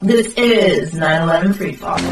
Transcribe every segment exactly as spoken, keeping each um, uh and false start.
This is nine eleven Freefall.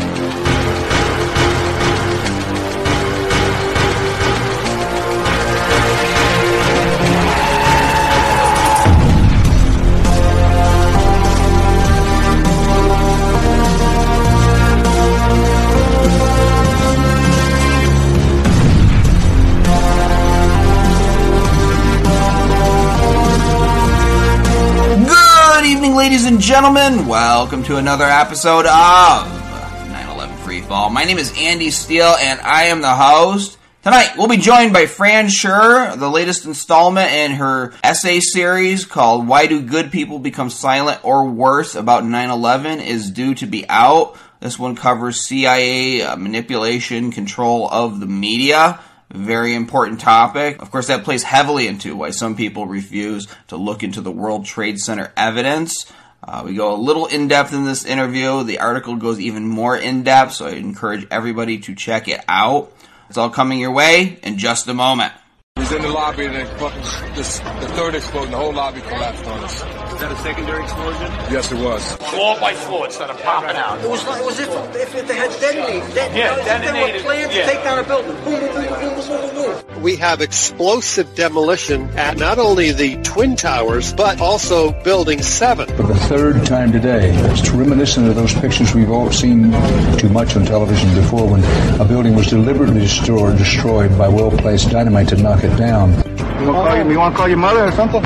Ladies and gentlemen, welcome to another episode of nine eleven Freefall. My name is Andy Steele, and I am the host. Tonight, we'll be joined by Fran Scher. The latest installment in her essay series called Why Do Good People Become Silent or Worse About nine eleven is due to be out. This one covers C I A uh, manipulation, control of the media. Very important topic. Of course, that plays heavily into why some people refuse to look into the World Trade Center evidence. Uh, we go a little in-depth in this interview. The article goes even more in-depth, so I encourage everybody to check it out. It's all coming your way in just a moment. We was in the lobby and the, this, the third explosion, the whole lobby collapsed on us. Is that a secondary explosion? Yes, it was. Floor by floor, it started popping out. It was like, it was if, if they had detonated. That, Yeah, you know, detonated, They were planned yeah. to take down a building. Boom, boom, boom, boom, boom, boom, boom. We have explosive demolition at not only the Twin Towers, but also Building seven. For the third time today, it's reminiscent of those pictures we've all seen too much on television before when a building was deliberately destroyed, destroyed by well-placed dynamite to knock it down. You want to call your, you want to call your mother or something?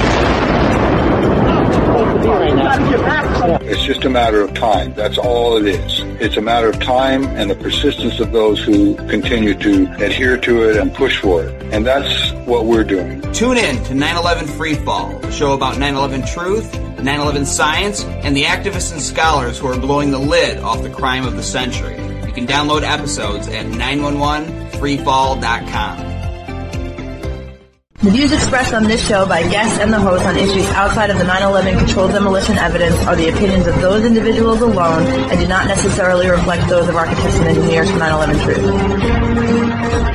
It's just a matter of time. That's all it is. It's a matter of time and the persistence of those who continue to adhere to it and push for it. And that's what we're doing. Tune in to nine eleven Freefall, a show about nine eleven truth, nine eleven science, and the activists and scholars who are blowing the lid off the crime of the century. You can download episodes at nine one one freefall dot com. The views expressed on this show by guests and the host on issues outside of the nine eleven controlled demolition evidence are the opinions of those individuals alone and do not necessarily reflect those of our contestant engineers for nine eleven Truth.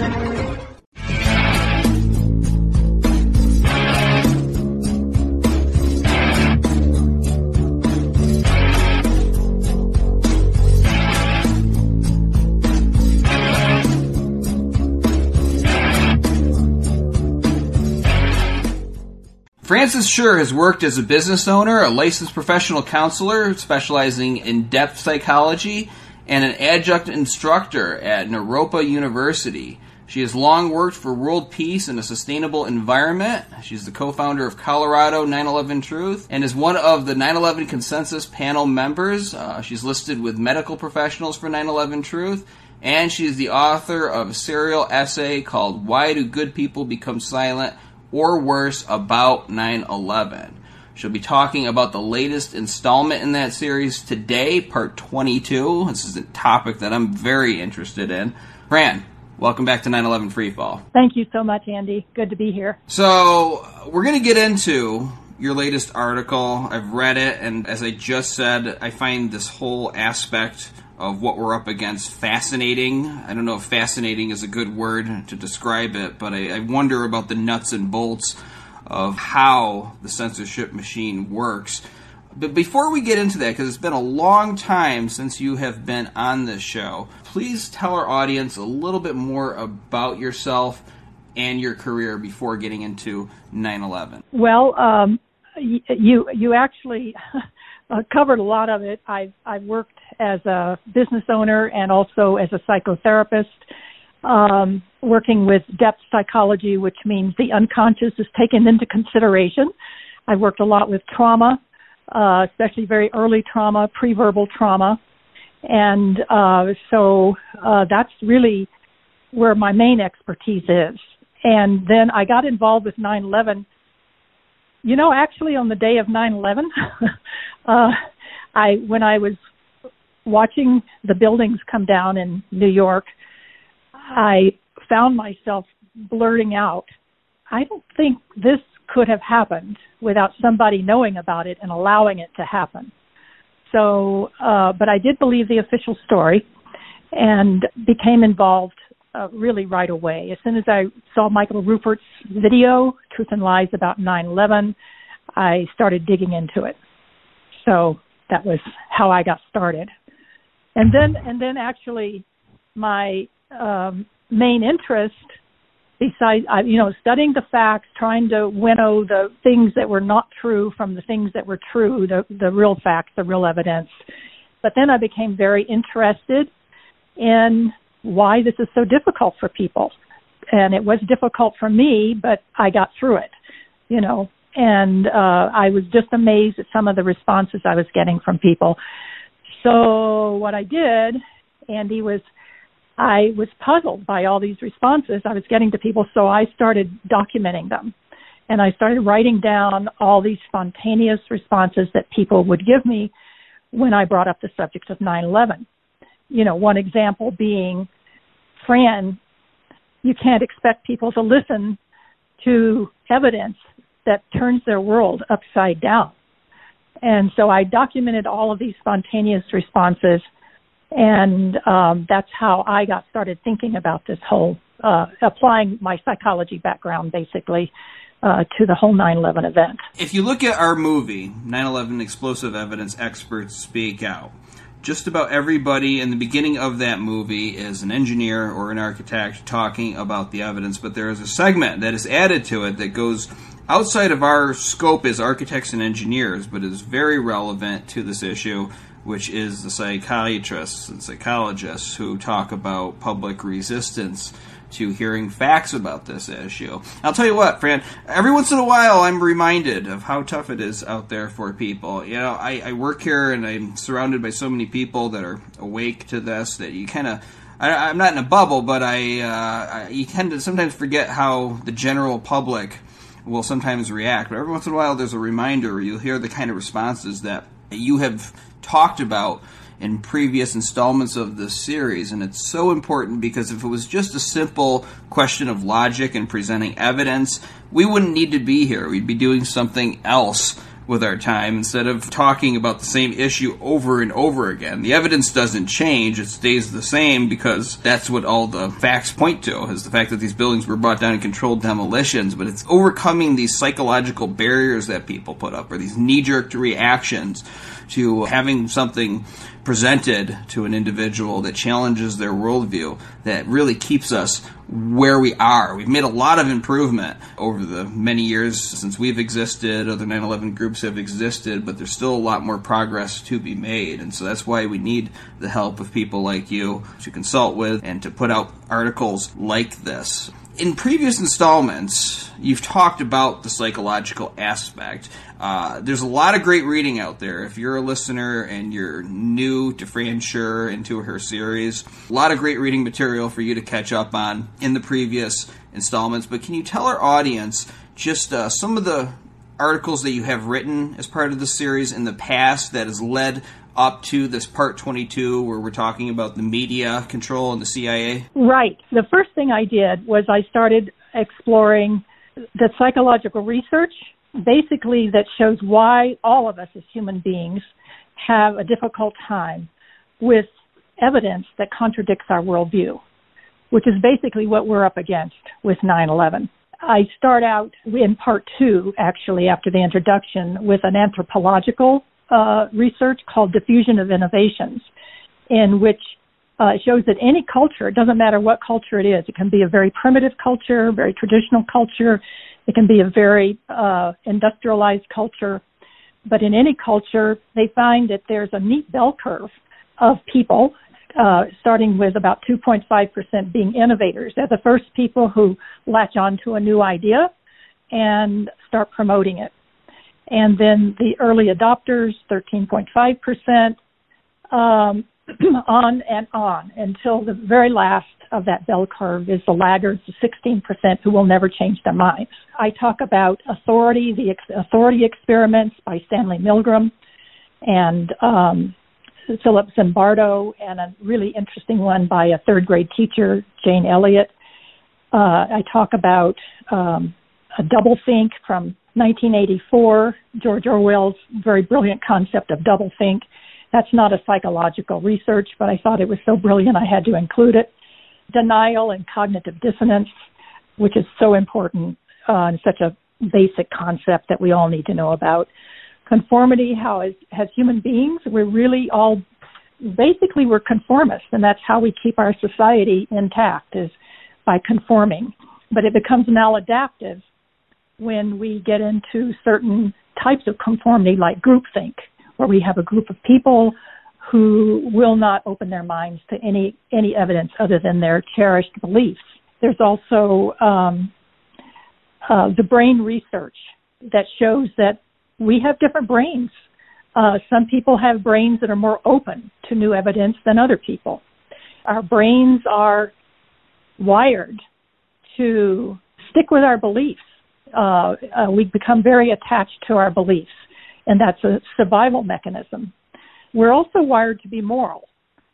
Frances Scher has worked as a business owner, a licensed professional counselor specializing in depth psychology, and an adjunct instructor at Naropa University. She has long worked for world peace and a sustainable environment. She's the co-founder of Colorado nine eleven Truth and is one of the nine eleven Consensus panel members. Uh, she's listed with medical professionals for nine eleven Truth, and she's the author of a serial essay called Why Do Good People Become Silent or Worse About nine eleven. She'll be talking about the latest installment in that series today, part twenty-two. This is a topic that I'm very interested in. Fran, welcome back to nine eleven Freefall. Thank you so much, Andy. Good to be here. So, we're going to get into your latest article. I've read it, and as I just said, I find this whole aspect of what we're up against fascinating. I don't know if fascinating is a good word to describe it, but I, I wonder about the nuts and bolts of how the censorship machine works. But before we get into that, because it's been a long time since you have been on this show, please tell our audience a little bit more about yourself and your career before getting into nine eleven. Well, um, you you actually uh, covered a lot of it. I've, I've worked as a business owner and also as a psychotherapist, um, working with depth psychology, which means the unconscious is taken into consideration. I've worked a lot with trauma, uh, especially very early trauma, pre-verbal trauma. And uh, so uh, that's really where my main expertise is. And then I got involved with nine eleven. You know, actually on the day of nine eleven, uh, I when I was watching the buildings come down in New York, I found myself blurting out, I don't think this could have happened without somebody knowing about it and allowing it to happen. So, uh, but I did believe the official story and became involved uh, really right away. As soon as I saw Michael Rupert's video, Truth and Lies About nine eleven, I started digging into it. So that was how I got started. And then, and then actually my um, main interest, besides, uh, you know, studying the facts, trying to winnow the things that were not true from the things that were true, the, the real facts, the real evidence. But then I became very interested in why this is so difficult for people. And it was difficult for me, but I got through it, you know. And uh, I was just amazed at some of the responses I was getting from people. So what I did, Andy, was I was puzzled by all these responses I was getting to people, so I started documenting them. And I started writing down all these spontaneous responses that people would give me when I brought up the subject of nine eleven. You know, one example being, Fran, you can't expect people to listen to evidence that turns their world upside down. And so I documented all of these spontaneous responses, and um, that's how I got started thinking about this whole, uh, applying my psychology background, basically, uh, to the whole nine eleven event. If you look at our movie, nine eleven Explosive Evidence Experts Speak Out, just about everybody in the beginning of that movie is an engineer or an architect talking about the evidence, but there is a segment that is added to it that goes outside of our scope as architects and engineers, but is very relevant to this issue, which is the psychiatrists and psychologists who talk about public resistance to hearing facts about this issue. I'll tell you what, Fran, every once in a while I'm reminded of how tough it is out there for people. You know, I, I work here and I'm surrounded by so many people that are awake to this that you kind of, I'm not in a bubble, but I, uh, I you tend to sometimes forget how the general public will sometimes react. But every once in a while there's a reminder, or you'll hear the kind of responses that you have talked about in previous installments of this series. And it's so important because if it was just a simple question of logic and presenting evidence, we wouldn't need to be here. We'd be doing something else with our time instead of talking about the same issue over and over again. The evidence doesn't change, it stays the same because that's what all the facts point to, is the fact that these buildings were brought down in controlled demolitions, but it's overcoming these psychological barriers that people put up, or these knee-jerk reactions to having something presented to an individual that challenges their worldview, that really keeps us where we are. We've made a lot of improvement over the many years since we've existed, other nine eleven groups have existed, but there's still a lot more progress to be made. And so that's why we need the help of people like you to consult with and to put out articles like this. In previous installments, you've talked about the psychological aspect. Uh, there's a lot of great reading out there. If you're a listener and you're new to Fran Scher and to her series, a lot of great reading material for you to catch up on in the previous installments. But can you tell our audience just uh, some of the articles that you have written as part of the series in the past that has led up to this part twenty-two where we're talking about the media control and the C I A? Right. The first thing I did was I started exploring the psychological research, basically, that shows why all of us as human beings have a difficult time with evidence that contradicts our worldview, which is basically what we're up against with nine eleven. I start out in part two, actually, after the introduction, with an anthropological uh, research called Diffusion of Innovations, in which uh, it shows that any culture, it doesn't matter what culture it is, it can be a very primitive culture, very traditional culture, it can be a very uh, industrialized culture, but in any culture, they find that there's a neat bell curve of people, uh, starting with about two point five percent being innovators. They're the first people who latch on to a new idea and start promoting it. And then the early adopters, thirteen point five percent, um, on and on until the very last of that bell curve is the laggards, the sixteen percent who will never change their minds. I talk about authority, the ex- authority experiments by Stanley Milgram and um, Philip Zimbardo, and a really interesting one by a third grade teacher, Jane Elliott. Uh, I talk about um, a doublethink from nineteen eighty-four, George Orwell's very brilliant concept of doublethink. That's not a psychological research, but I thought it was so brilliant I had to include it. Denial and cognitive dissonance, which is so important uh, and such a basic concept that we all need to know about. conformity, how as, as human beings, we're really all, basically we're conformists, and that's how we keep our society intact, is by conforming. But it becomes maladaptive when we get into certain types of conformity, like groupthink, where we have a group of people who will not open their minds to any, any evidence other than their cherished beliefs. There's also um, uh, the brain research that shows that we have different brains. Uh, some people have brains that are more open to new evidence than other people. Our brains are wired to stick with our beliefs. Uh, uh, we become very attached to our beliefs, and that's a survival mechanism. We're also wired to be moral,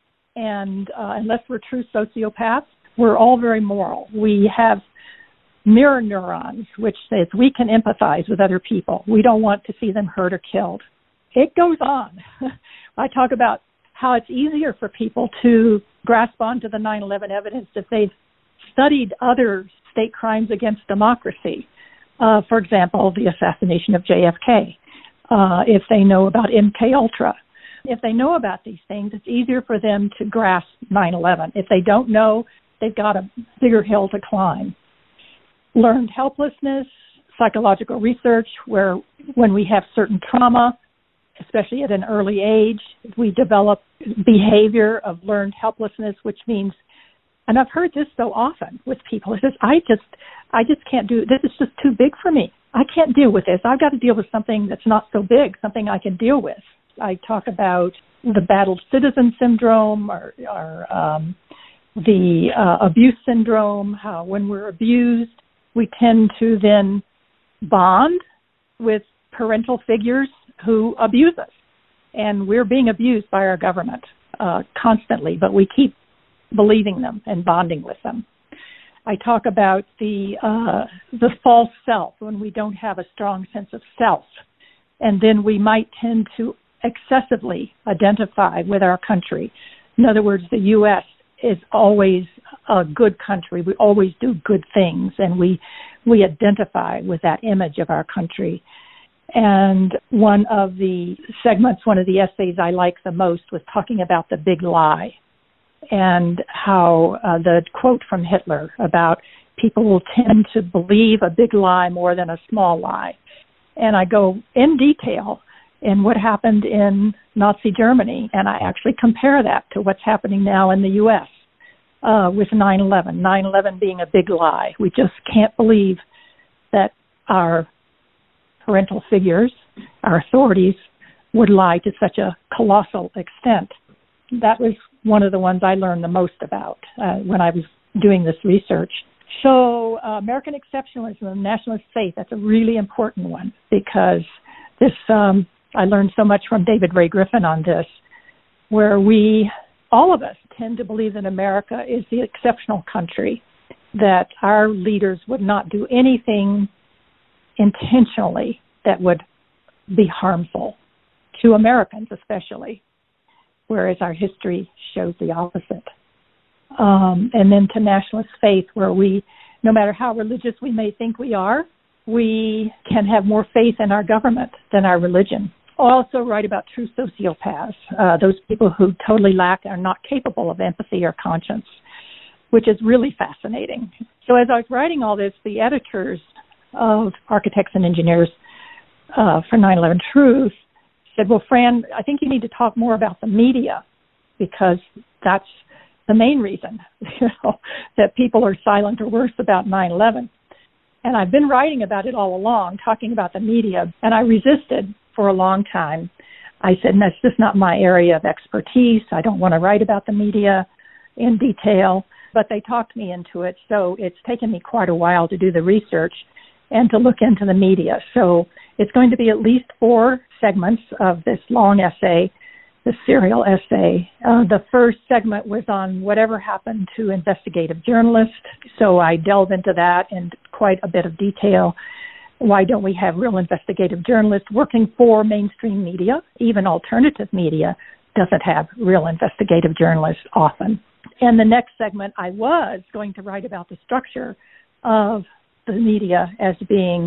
and uh, unless we're true sociopaths, we're all very moral. We have mirror neurons, which says we can empathize with other people. We don't want to see them hurt or killed. It goes on. I talk about how it's easier for people to grasp onto the nine eleven evidence if they've studied other state crimes against democracy. Uh, for example, the assassination of J F K. Uh, if they know about M K Ultra. If they know about these things, it's easier for them to grasp nine eleven. If they don't know, they've got a bigger hill to climb. Learned helplessness, psychological research, where when we have certain trauma, especially at an early age, we develop behavior of learned helplessness, which means, and I've heard this so often with people, it says, I just, I just can't do, this is just too big for me. I can't deal with this. I've got to deal with something that's not so big, something I can deal with. I talk about the battled citizen syndrome, or, or um, the uh, abuse syndrome, how when we're abused, we tend to then bond with parental figures who abuse us. And we're being abused by our government uh, constantly, but we keep believing them and bonding with them. I talk about the uh, the false self, when we don't have a strong sense of self. And then we might tend to excessively identify with our country. In other words, the U S is always a good country. We always do good things, and we we identify with that image of our country. And one of the segments, one of the essays I like the most was talking about the big lie, and how uh, the quote from Hitler about people will tend to believe a big lie more than a small lie. And I go in detail in what happened in Nazi Germany, and I actually compare that to what's happening now in the U S uh, with nine eleven. nine eleven being a big lie. We just can't believe that our parental figures, our authorities, would lie to such a colossal extent. That was one of the ones I learned the most about uh, when I was doing this research. So uh, American exceptionalism and nationalist faith, that's a really important one, because this um, I learned so much from David Ray Griffin on this, where we, all of us, tend to believe that America is the exceptional country, that our leaders would not do anything intentionally that would be harmful to Americans especially, whereas our history shows the opposite. Um, and then to nationalist faith, where we, no matter how religious we may think we are, we can have more faith in our government than our religion. Also write about true sociopaths, uh, those people who totally lack, are not capable of empathy or conscience, which is really fascinating. So as I was writing all this, the editors of Architects and Engineers uh, for nine eleven Truth said, well, Fran, I think you need to talk more about the media, because that's the main reason you know, that people are silent or worse about nine eleven. And I've been writing about it all along, talking about the media, and I resisted for a long time. I said, that's just not my area of expertise. I don't want to write about the media in detail, but they talked me into it. So it's taken me quite a while to do the research and to look into the media. So it's going to be at least four segments of this long essay, the serial essay. Uh, the first segment was on whatever happened to investigative journalists. So I delve into that in quite a bit of detail. Why don't we have real investigative journalists working for mainstream media? Even alternative media doesn't have real investigative journalists often. And the next segment, I was going to write about the structure of the media as being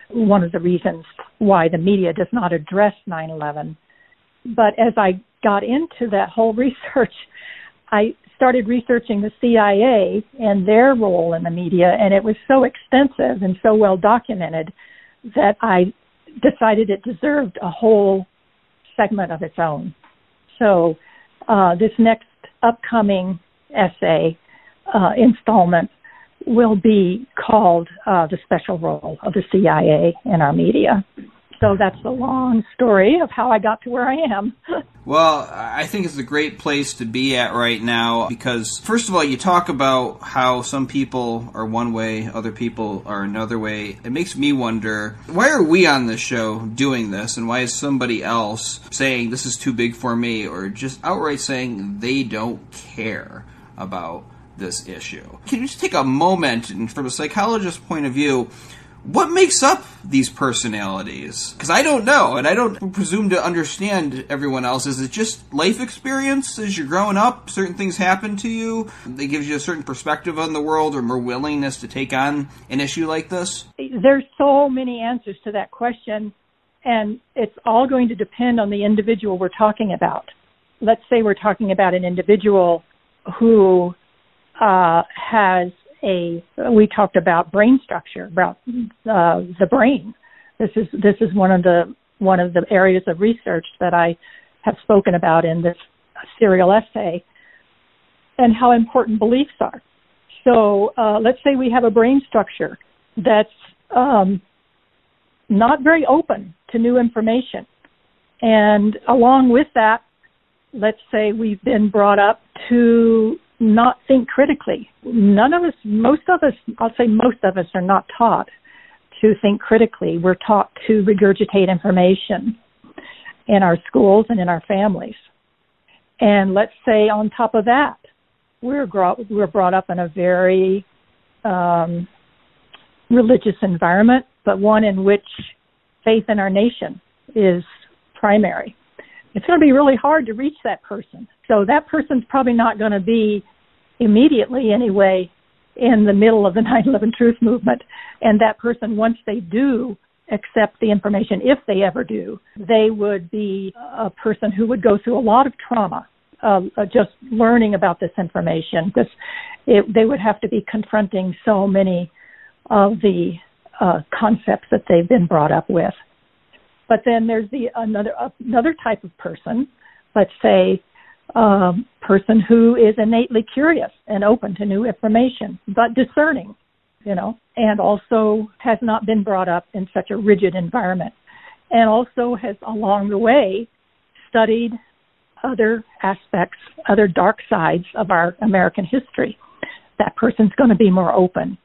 one of the reasons why the media does not address nine eleven. But as I got into that whole research, I started researching the C I A and their role in the media, and it was so extensive and so well documented that I decided it deserved a whole segment of its own. So uh, this next upcoming essay uh, installment will be called uh, The Special Role of the C I A in Our Media. So that's the long story of how I got to where I am. Well, I think it's a great place to be at right now because, first of all, you talk about how some people are one way, other people are another way. It makes me wonder, why are we on this show doing this, and why is somebody else saying this is too big for me, or just outright saying they don't care about this issue? Can you just take a moment, and from a psychologist's point of view, what makes up these personalities? Because I don't know, and I don't presume to understand everyone else. Is it just life experience as you're growing up? Certain things happen to you? They give you a certain perspective on the world or more willingness to take on an issue like this? There's so many answers to that question, and it's all going to depend on the individual we're talking about. Let's say we're talking about an individual who uh, has A, we talked about brain structure, about uh, the brain. This is this is one of the one of the areas of research that I have spoken about in this serial essay, and how important beliefs are. So uh, let's say we have a brain structure that's um, not very open to new information, and along with that, let's say we've been brought up to not think critically. None of us, most of us, I'll say most of us are not taught to think critically. We're taught to regurgitate information in our schools and in our families. And let's say on top of that, we're, gro- we're brought up in a very um, religious environment, but one in which faith in our nation is primary. It's going to be really hard to reach that person. So that person's probably not going to be immediately anyway in the middle of the nine eleven Truth Movement. And that person, once they do accept the information, if they ever do, they would be a person who would go through a lot of trauma uh, just learning about this information, because it, they would have to be confronting so many of the uh, concepts that they've been brought up with. But then there's the another another type of person, let's say a um, person who is innately curious and open to new information, but discerning, you know, and also has not been brought up in such a rigid environment, and also has along the way studied other aspects, other dark sides of our American history. That person's going to be more open.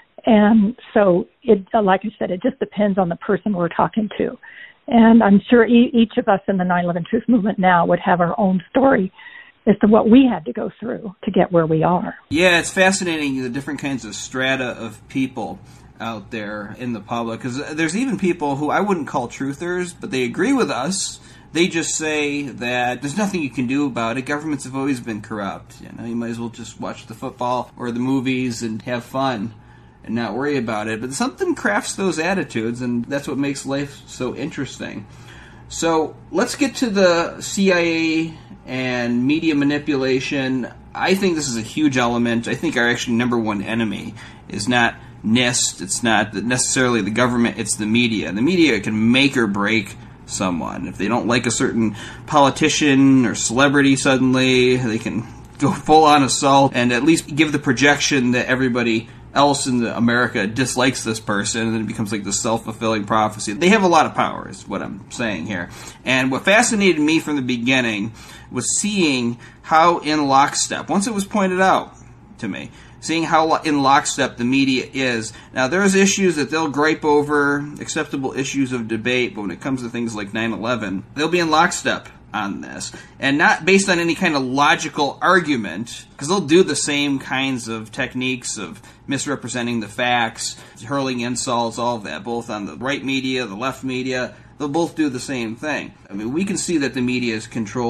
And so, it, like I said, it just depends on the person we're talking to. And I'm sure e- each of us in the nine eleven Truth Movement now would have our own story as to what we had to go through to get where we are. Yeah, it's fascinating, the different kinds of strata of people out there in the public. Because there's even people who I wouldn't call truthers, but they agree with us. They just say that there's nothing you can do about it. Governments have always been corrupt. You know, you might as well just watch the football or the movies and have fun and not worry about it. But something crafts those attitudes, and that's what makes life so interesting. So let's get to the C I A and media manipulation. I think this is a huge element. I think our actually number one enemy is not NIST. It's not necessarily the government. It's the media. The media can make or break someone. If they don't like a certain politician or celebrity suddenly, they can go full-on assault and at least give the projection that everybody else in America dislikes this person, and then it becomes like this self-fulfilling prophecy. They have a lot of power, is what I'm saying here. And what fascinated me from the beginning was seeing how in lockstep, once it was pointed out to me, seeing how in lockstep the media is. Now, there's issues that they'll gripe over, acceptable issues of debate, but when it comes to things like nine eleven, they'll be in lockstep on this, and not based on any kind of logical argument, because they'll do the same kinds of techniques of misrepresenting the facts, hurling insults, all of that, both on the right media, the left media. They'll both do the same thing. I mean, we can see that the media is controlled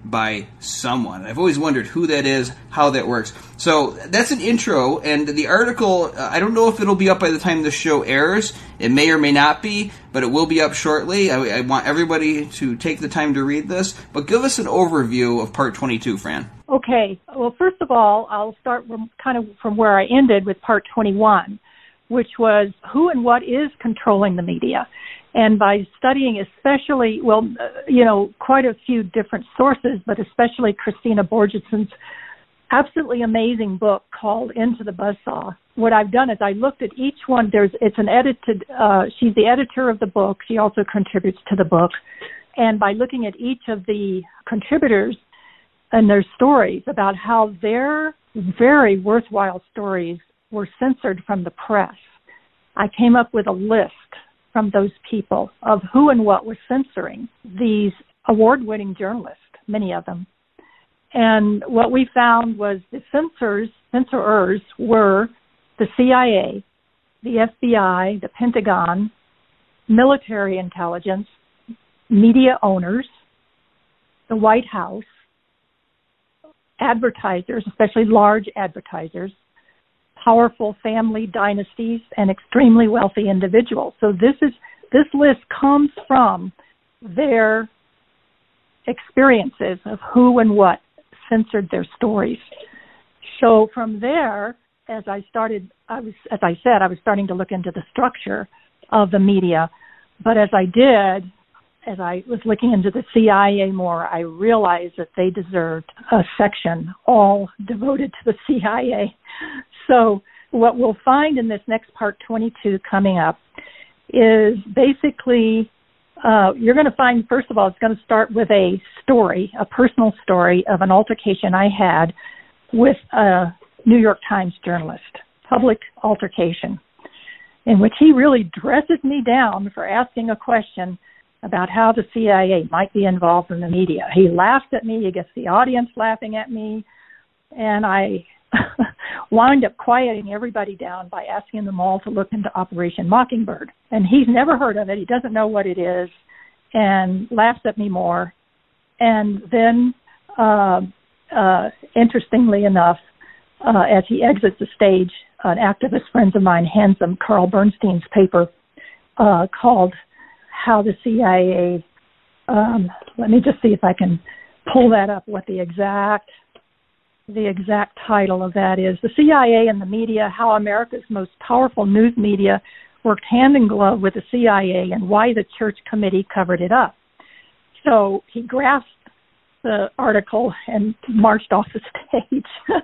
by someone. I've always wondered who that is, how that works. So that's an intro, and the article, uh, I don't know if it'll be up by the time the show airs. It may or may not be, but it will be up shortly. I, I want everybody to take the time to read this, but give us an overview of part twenty-two, Fran. Okay. Well, first of all, I'll start from, kind of from where I ended with part twenty-one, which was who and what is controlling the media. And by studying especially, well, you know, quite a few different sources, but especially Christina Borgeson's absolutely amazing book called Into the Buzzsaw, what I've done is I looked at each one. There's, it's an edited, uh, she's the editor of the book. She also contributes to the book. And by looking at each of the contributors and their stories about how their very worthwhile stories were censored from the press, I came up with a list from those people of who and what was censoring these award-winning journalists, many of them. And what we found was the censors, censorers were the C I A, the F B I, the Pentagon, military intelligence, media owners, the White House, advertisers, especially large advertisers, powerful family dynasties, and extremely wealthy individuals. So this is this list comes from their experiences of who and what censored their stories. So from there, as I started, I was, as I said, I was starting to look into the structure of the media. But as I did, as I was looking into the C I A more, I realized that they deserved a section all devoted to the C I A. So what we'll find in this next part twenty-two coming up is basically, uh, you're going to find, first of all, it's going to start with a story, a personal story of an altercation I had with a New York Times journalist, public altercation, in which he really dresses me down for asking a question about how the C I A might be involved in the media. He laughs at me, he gets the audience laughing at me, and I wound up quieting everybody down by asking them all to look into Operation Mockingbird. And he's never heard of it, he doesn't know what it is, and laughs at me more. And then, uh, uh, interestingly enough, uh, as he exits the stage, an activist friend of mine hands him Carl Bernstein's paper uh, called How the C I A, um, let me just see if I can pull that up, what the exact the exact title of that is. The C I A and the Media, How America's Most Powerful News Media Worked Hand in Glove with the C I A and Why the Church Committee Covered It Up. So he grasped the article and marched off the stage.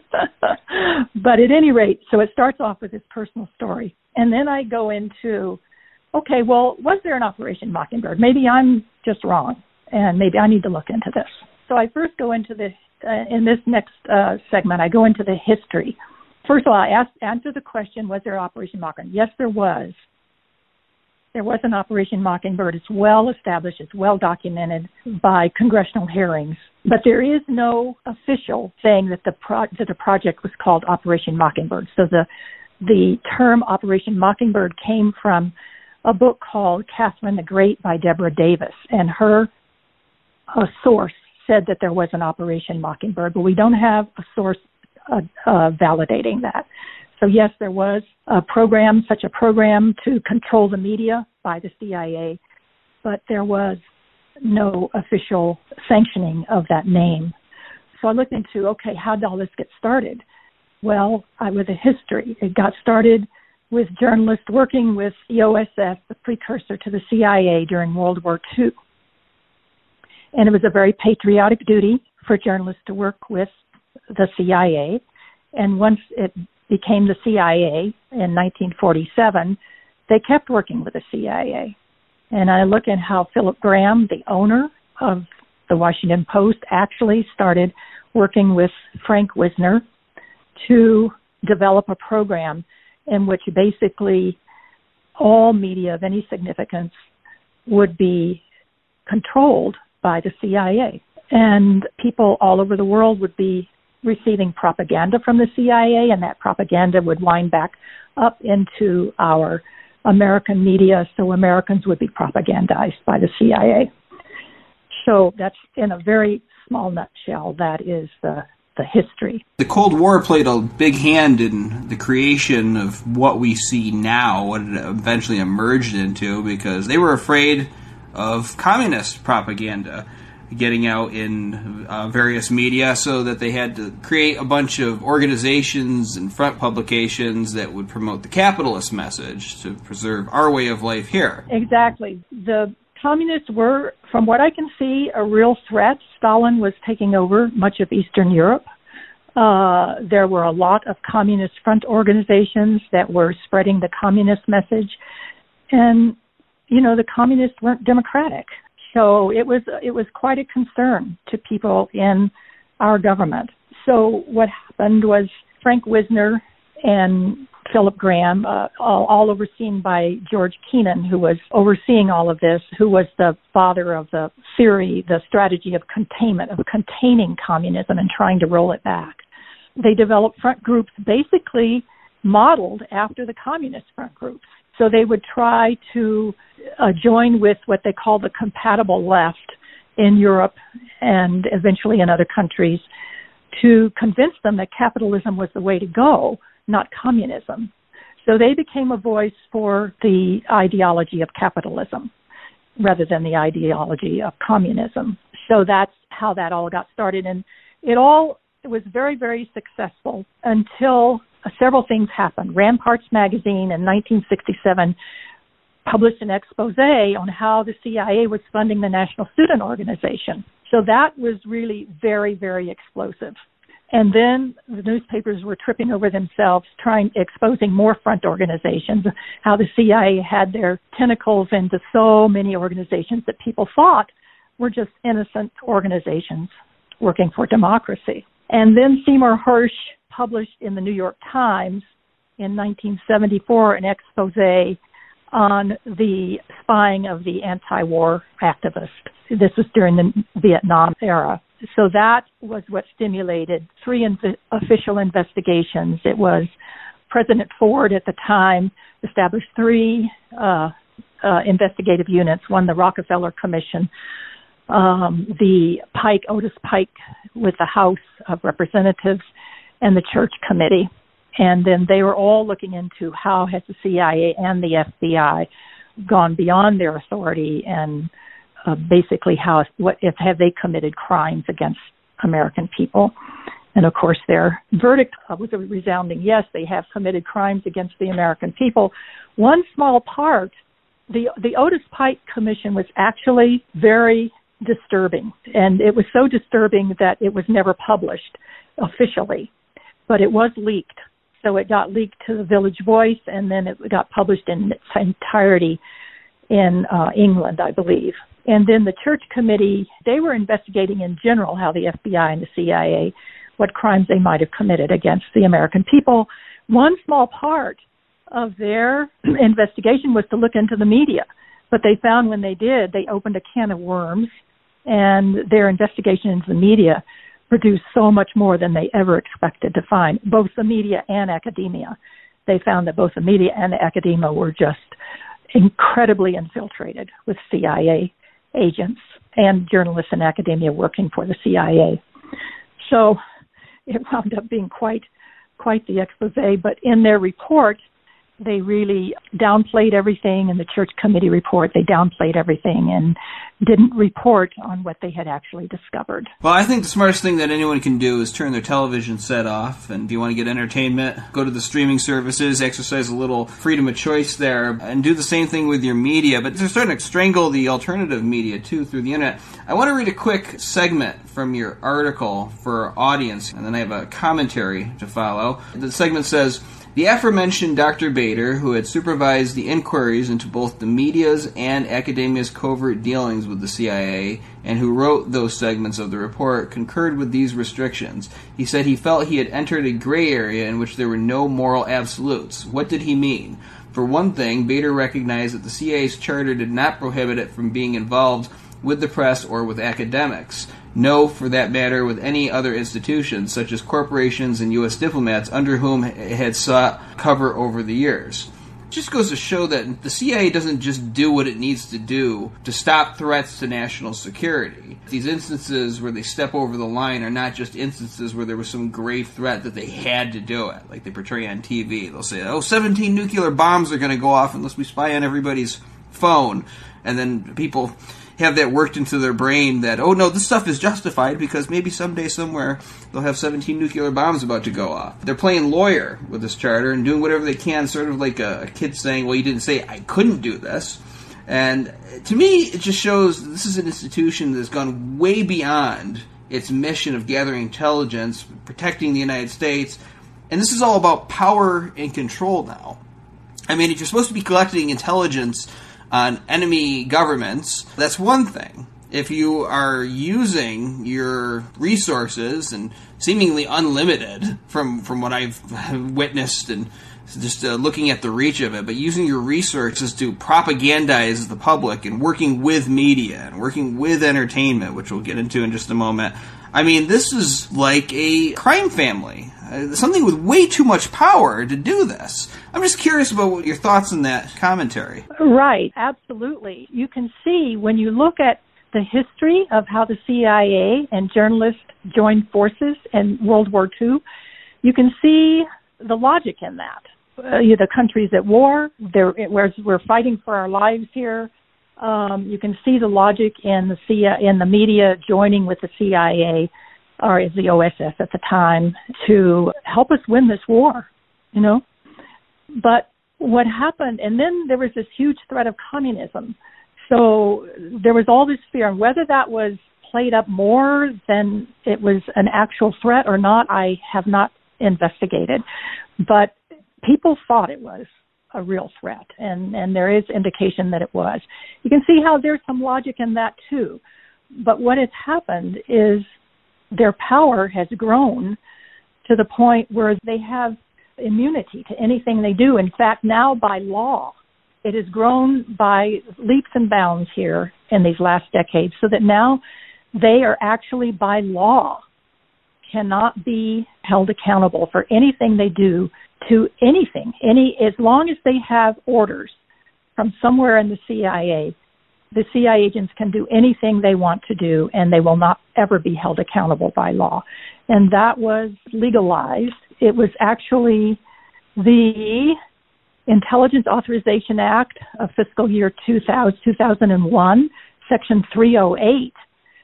But at any rate, so it starts off with his personal story. And then I go into, okay, well, was there an Operation Mockingbird? Maybe I'm just wrong, and maybe I need to look into this. So I first go into this, uh, in this next uh, segment, I go into the history. First of all, I asked, answer the question, was there Operation Mockingbird? Yes, there was. There was an Operation Mockingbird. It's well established. It's well documented by congressional hearings. But there is no official saying that the pro- that the project was called Operation Mockingbird. So the the term Operation Mockingbird came from a book called Catherine the Great by Deborah Davis, and her a source said that there was an Operation Mockingbird, but we don't have a source uh, uh, validating that. So yes, there was a program, such a program to control the media by the C I A, but there was no official sanctioning of that name. So I looked into, okay, how did all this get started? Well, I, with a history, it got started with journalists working with the O S S, the precursor to the C I A during World War Two. And it was a very patriotic duty for journalists to work with the C I A. And once it became the C I A in nineteen forty-seven, they kept working with the C I A. And I look at how Philip Graham, the owner of the Washington Post, actually started working with Frank Wisner to develop a program in which basically all media of any significance would be controlled by the C I A. And people all over the world would be receiving propaganda from the C I A, and that propaganda would wind back up into our American media, so Americans would be propagandized by the C I A. So that's in a very small nutshell, that is the, the history. The Cold War played a big hand in the creation of what we see now, what it eventually emerged into, because they were afraid of communist propaganda getting out in uh, various media, so that they had to create a bunch of organizations and front publications that would promote the capitalist message to preserve our way of life here. Exactly. The communists were, from what I can see, a real threat. Stalin was taking over much of Eastern Europe. Uh, there were a lot of communist front organizations that were spreading the communist message. And, you know, the communists weren't democratic. So it was it was quite a concern to people in our government. So what happened was Frank Wisner and Philip Graham, uh, all, all overseen by George Kennan, who was overseeing all of this, who was the father of the theory, the strategy of containment, of containing communism and trying to roll it back. They developed front groups basically modeled after the communist front groups. So they would try to uh, join with what they call the compatible left in Europe and eventually in other countries to convince them that capitalism was the way to go, not communism. So they became a voice for the ideology of capitalism rather than the ideology of communism. So that's how that all got started. And it all was very, very successful until Uh, several things happened. Ramparts magazine in nineteen sixty-seven published an expose on how the C I A was funding the National Student Organization. So that was really very, very explosive. And then the newspapers were tripping over themselves, trying, exposing more front organizations, how the C I A had their tentacles into so many organizations that people thought were just innocent organizations working for democracy. And then Seymour Hersh published in the New York Times in nineteen seventy-four an expose on the spying of the anti-war activists. This was during the Vietnam era. So that was what stimulated three inv- official investigations. It was President Ford at the time established three uh, uh, investigative units, one the Rockefeller Commission, um, the Pike, Otis Pike with the House of Representatives, and the Church Committee. And then they were all looking into how has the C I A and the F B I gone beyond their authority, and uh, basically how, what if have they committed crimes against American people. And of course their verdict was a resounding yes, they have committed crimes against the American people. One small part, the, the Otis Pike Commission was actually very disturbing, and it was so disturbing that it was never published officially. But it was leaked. So it got leaked to the Village Voice, and then it got published in its entirety in uh, England, I believe. And then the Church Committee, they were investigating in general how the F B I and the C I A, what crimes they might have committed against the American people. One small part of their investigation was to look into the media. But they found when they did, they opened a can of worms, and their investigation into the media produced so much more than they ever expected to find, both the media and academia. They found that both the media and the academia were just incredibly infiltrated with C I A agents and journalists and academia working for the C I A. So it wound up being quite, quite the expose. But in their report, they really downplayed everything. In the Church Committee report, they downplayed everything and didn't report on what they had actually discovered. Well, I think the smartest thing that anyone can do is turn their television set off, and if you want to get entertainment, go to the streaming services, exercise a little freedom of choice there, and do the same thing with your media. But they're starting to strangle the alternative media, too, through the internet. I want to read a quick segment from your article for our audience, and then I have a commentary to follow. The segment says, the aforementioned Doctor Bader, who had supervised the inquiries into both the media's and academia's covert dealings with the C I A, and who wrote those segments of the report, concurred with these restrictions. He said he felt he had entered a gray area in which there were no moral absolutes. What did he mean? For one thing, Bader recognized that the C I A's charter did not prohibit it from being involved with the press or with academics. No, for that matter, with any other institutions, such as corporations and U S diplomats under whom it had sought cover over the years. just goes to show that the C I A doesn't just do what it needs to do to stop threats to national security. These instances where they step over the line are not just instances where there was some grave threat that they had to do it, like they portray on T V. They'll say, oh, seventeen nuclear bombs are going to go off unless we spy on everybody's phone. And then people have that worked into their brain that, oh no, this stuff is justified because maybe someday somewhere they'll have seventeen nuclear bombs about to go off. They're playing lawyer with this charter and doing whatever they can, sort of like a, a kid saying, well, you didn't say I couldn't do this. And to me, it just shows this is an institution that's gone way beyond its mission of gathering intelligence, protecting the United States, and this is all about power and control now. I mean, if you're supposed to be collecting intelligence on enemy governments, that's one thing. If you are using your resources, and seemingly unlimited from, from what I've witnessed and just uh, looking at the reach of it, but using your resources to propagandize the public and working with media and working with entertainment, which we'll get into in just a moment. I mean, this is like a crime family. Uh, something with way too much power to do this. I'm just curious about what your thoughts on that commentary. Right, absolutely. You can see when you look at the history of how the C I A and journalists joined forces in World War Two, you can see the logic in that. Uh, the country's at war, we're, we're fighting for our lives here. Um, you can see the logic in the C I A, in the media joining with the C I A, or as the O S S at the time, to help us win this war, you know. But what happened, and then there was this huge threat of communism. So there was all this fear, and whether that was played up more than it was an actual threat or not, I have not investigated. But people thought it was a real threat, and, and there is indication that it was. You can see how there's some logic in that too. But what has happened is their power has grown to the point where they have immunity to anything they do. In fact, now by law, it has grown by leaps and bounds here in these last decades, so that now they are actually by law cannot be held accountable for anything they do to anything, any as long as they have orders from somewhere in the C I A. The C I A agents can do anything they want to do, and they will not ever be held accountable by law. And that was legalized. It was actually the Intelligence Authorization Act of fiscal year two thousand, two thousand one, Section three oh eight,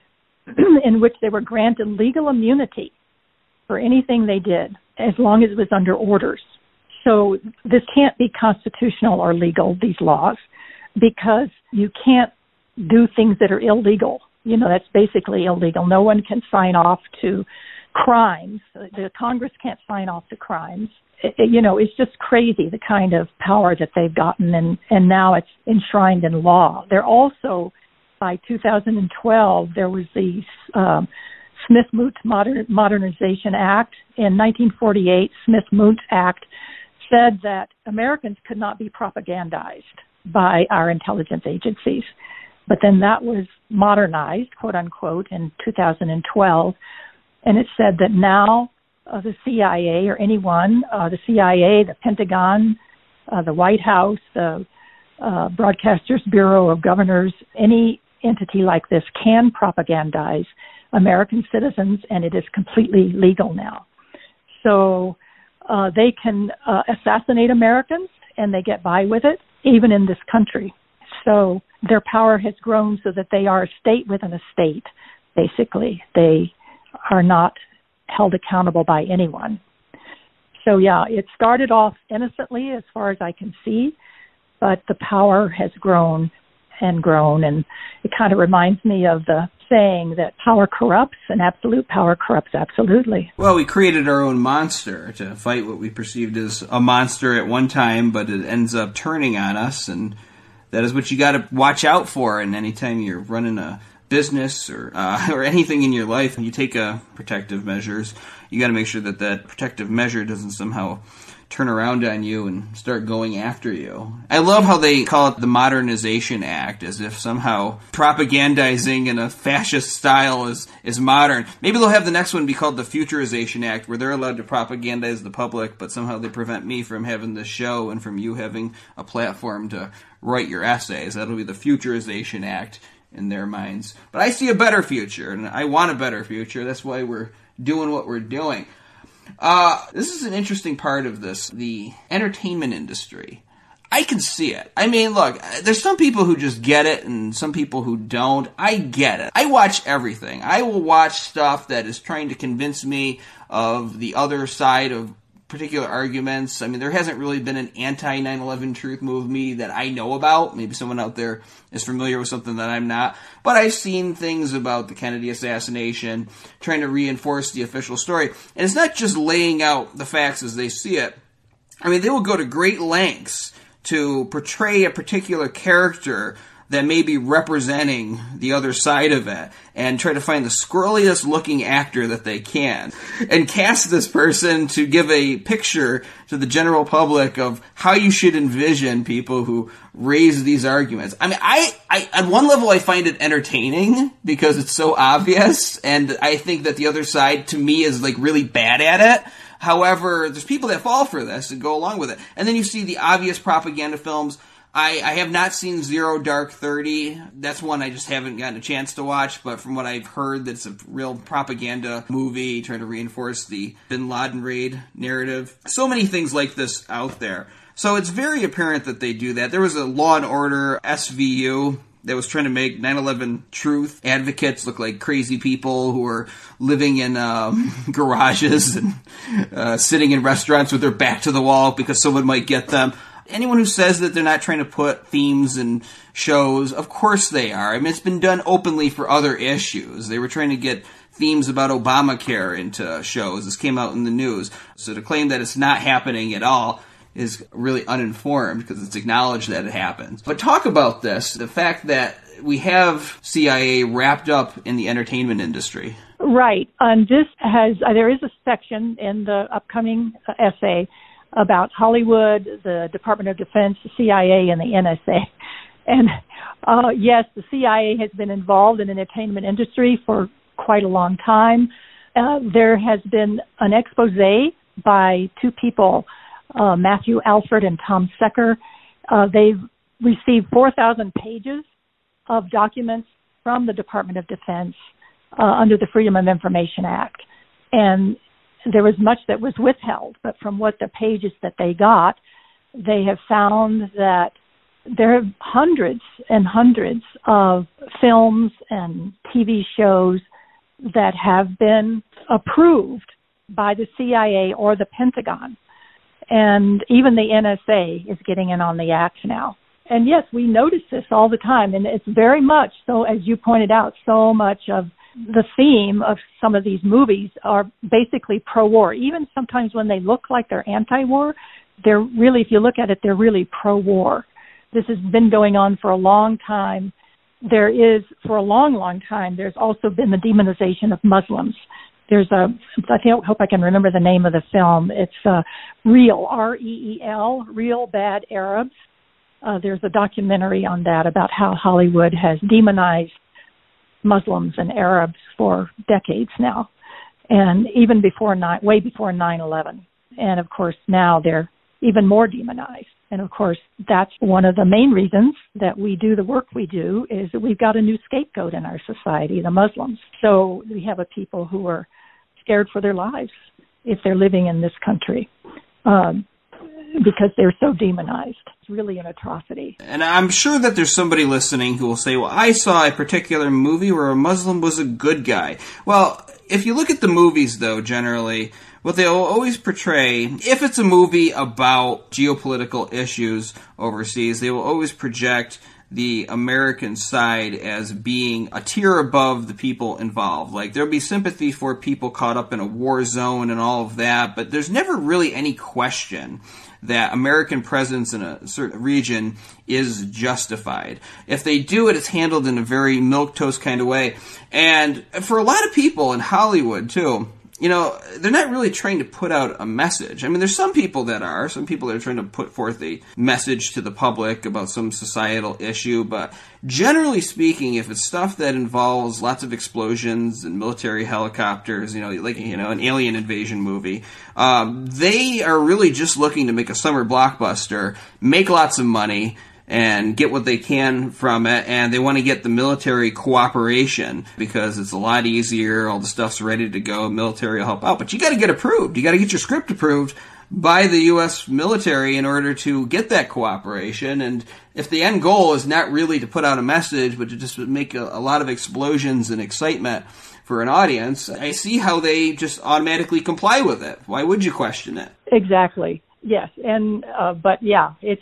in which they were granted legal immunity for anything they did, as long as it was under orders. So this can't be constitutional or legal, these laws, because you can't do things that are illegal. You know, that's basically illegal. No one can sign off to crimes. The Congress can't sign off to crimes. It, it, you know, it's just crazy, the kind of power that they've gotten, and, and now it's enshrined in law. They're also, by two thousand twelve, there was the um, Smith-Moot Modern, Modernization Act. In nineteen forty-eight, Smith-Moot Act said that Americans could not be propagandized by our intelligence agencies. But then that was modernized, quote unquote, in two thousand twelve. And it said that now uh, the C I A or anyone, uh, the C I A, the Pentagon, uh, the White House, the uh, Broadcasters Bureau of Governors, any entity like this can propagandize American citizens, and it is completely legal now. So uh, they can uh, assassinate Americans, and they get by with it, even in this country. So their power has grown so that they are a state within a state, basically. They are not held accountable by anyone. So, yeah, it started off innocently as far as I can see, but the power has grown and grown, and it kind of reminds me of the saying that power corrupts, and absolute power corrupts absolutely. Well, we created our own monster to fight what we perceived as a monster at one time, but it ends up turning on us, and that is what you got to watch out for. And anytime you're running a business or uh, or anything in your life, and you take uh, protective measures, you got to make sure that that protective measure doesn't somehow turn around on you and start going after you. I love how they call it the Modernization Act, as if somehow propagandizing in a fascist style is, is modern. Maybe they'll have the next one be called the Futurization Act, where they're allowed to propagandize the public, but somehow they prevent me from having this show and from you having a platform to write your essays. That'll be the Futurization Act in their minds. But I see a better future, and I want a better future. That's why we're doing what we're doing. Uh, this is an interesting part of this, the entertainment industry. I can see it. I mean, look, there's some people who just get it and some people who don't. I get it. I watch everything. I will watch stuff that is trying to convince me of the other side of particular arguments. I mean, there hasn't really been an anti nine eleven truth movie that I know about. Maybe someone out there is familiar with something that I'm not. But I've seen things about the Kennedy assassination, trying to reinforce the official story. And it's not just laying out the facts as they see it. I mean, they will go to great lengths to portray a particular character that may be representing the other side of it, and try to find the squirreliest looking actor that they can, and cast this person to give a picture to the general public of how you should envision people who raise these arguments. I mean, I, I on one level I find it entertaining because it's so obvious, and I think that the other side, to me, is like really bad at it. However, there's people that fall for this and go along with it. And then you see the obvious propaganda films. I, I have not seen Zero Dark Thirty. That's one I just haven't gotten a chance to watch, but from what I've heard, that's a real propaganda movie trying to reinforce the Bin Laden raid narrative. So many things like this out there. So it's very apparent that they do that. There was a Law and Order S V U that was trying to make nine eleven truth advocates look like crazy people who are living in um, garages and uh, sitting in restaurants with their back to the wall because someone might get them. Anyone who says that they're not trying to put themes in shows, of course they are. I mean, it's been done openly for other issues. They were trying to get themes about Obamacare into shows. This came out in the news. So to claim that it's not happening at all is really uninformed because it's acknowledged that it happens. But talk about this, the fact that we have C I A wrapped up in the entertainment industry. Right. And this has, uh, there is a section in the upcoming uh, essay about Hollywood, the Department of Defense, the C I A, and the N S A. And uh, yes, the C I A has been involved in the entertainment industry for quite a long time. Uh, there has been an expose by two people, uh, Matthew Alford and Tom Secker. Uh, they've received four thousand pages of documents from the Department of Defense uh, under the Freedom of Information Act. And there was much that was withheld, but from what the pages that they got, they have found that there are hundreds and hundreds of films and T V shows that have been approved by the C I A or the Pentagon. And even the N S A is getting in on the act now. And yes, we notice this all the time, and it's very much so, as you pointed out, so much of the theme of some of these movies are basically pro-war. Even sometimes when they look like they're anti-war, they're really, if you look at it, they're really pro-war. This has been going on for a long time. There is, for a long, long time, there's also been the demonization of Muslims. There's a, I think, hope I can remember the name of the film. It's uh, Real, R E E L, Real Bad Arabs. Uh, there's a documentary on that about how Hollywood has demonized Muslims and Arabs for decades now, and even before nine, way before nine eleven. And of course, now they're even more demonized. And of course, that's one of the main reasons that we do the work we do, is that we've got a new scapegoat in our society, the Muslims. So we have a people who are scared for their lives if they're living in this country. Um, because they're so demonized. It's really an atrocity. And I'm sure that there's somebody listening who will say, well, I saw a particular movie where a Muslim was a good guy. Well, if you look at the movies, though, generally, what they'll always portray, if it's a movie about geopolitical issues overseas, they will always project the American side as being a tier above the people involved. Like, there'll be sympathy for people caught up in a war zone and all of that, but there's never really any question that American presence in a certain region is justified. If they do it, it's handled in a very milquetoast kind of way. And for a lot of people in Hollywood, too, you know, they're not really trying to put out a message. I mean, there's some people that are. Some people that are trying to put forth a message to the public about some societal issue. But generally speaking, if it's stuff that involves lots of explosions and military helicopters, you know, like, you know, an alien invasion movie, um, they are really just looking to make a summer blockbuster, make lots of money, and get what they can from it, and they want to get the military cooperation because it's a lot easier, all the stuff's ready to go, military will help out. But you got to get approved. You got to get your script approved by the U S military in order to get that cooperation. And if the end goal is not really to put out a message, but to just make a, a lot of explosions and excitement for an audience, I see how they just automatically comply with it. Why would you question it? Exactly. Yes. And, uh, but yeah, it's,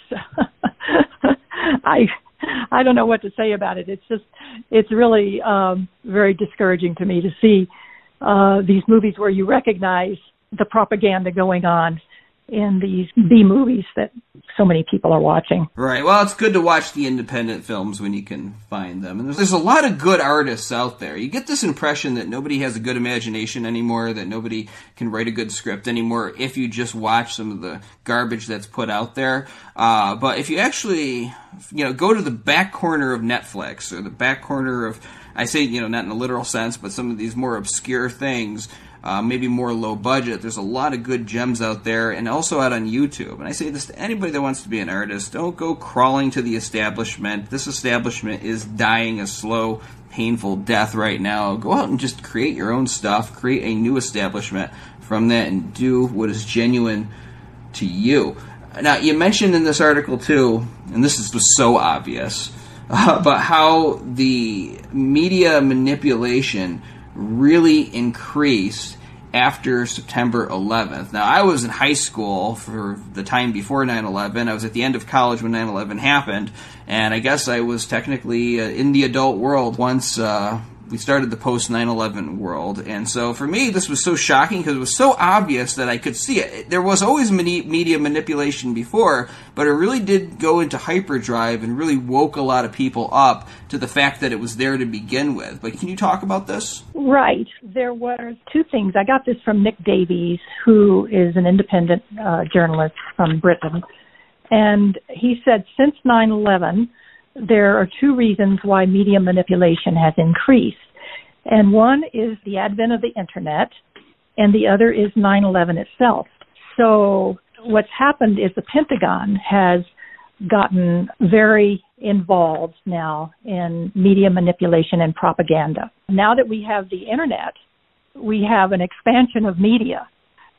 I, I don't know what to say about it. It's just, it's really, um, very discouraging to me to see, uh, these movies where you recognize the propaganda going on in these B movies that so many people are watching. Right. Well, it's good to watch the independent films when you can find them. And there's, there's a lot of good artists out there. You get this impression that nobody has a good imagination anymore, that nobody can write a good script anymore if you just watch some of the garbage that's put out there. Uh, but if you actually, you know, go to the back corner of Netflix or the back corner of, I say, you know, not in a literal sense, but some of these more obscure things, Uh, maybe more low budget. There's a lot of good gems out there, and also out on YouTube. And I say this to anybody that wants to be an artist: don't go crawling to the establishment. This establishment is dying a slow, painful death right now. Go out and just create your own stuff, create a new establishment from that, and do what is genuine to you. Now, you mentioned in this article too, and this is was so obvious, uh, but how the media manipulation really increased after September eleventh. Now, I was in high school for the time before nine eleven. I was at the end of college when nine eleven happened, and I guess I was technically uh, in the adult world once uh, we started the post nine eleven world. And so for me, this was so shocking because it was so obvious that I could see it. There was always media manipulation before, but it really did go into hyperdrive and really woke a lot of people up to the fact that it was there to begin with. But can you talk about this? Right. There were two things. I got this from Nick Davies, who is an independent uh, journalist from Britain. And he said since nine eleven, there are two reasons why media manipulation has increased. And one is the advent of the Internet, and the other is nine eleven itself. So what's happened is the Pentagon has gotten very involved now in media manipulation and propaganda. Now that we have the Internet, we have an expansion of media.